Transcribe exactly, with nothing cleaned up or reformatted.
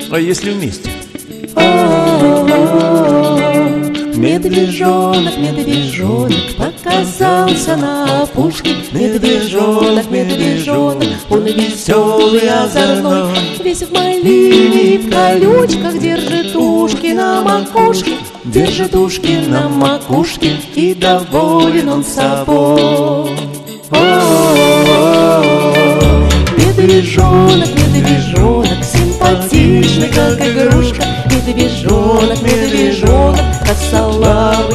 А если вместе? Медвежонок, медвежонок показался на опушке. Медвежонок, медвежонок, он веселый, озорной, весь в малине и в колючках, держит ушки на макушке, держит ушки на макушке, и доволен он собой. Медвежонок, медвежонок, симпатичный, как игрушка. Медвежонок, медвежонок, косолапый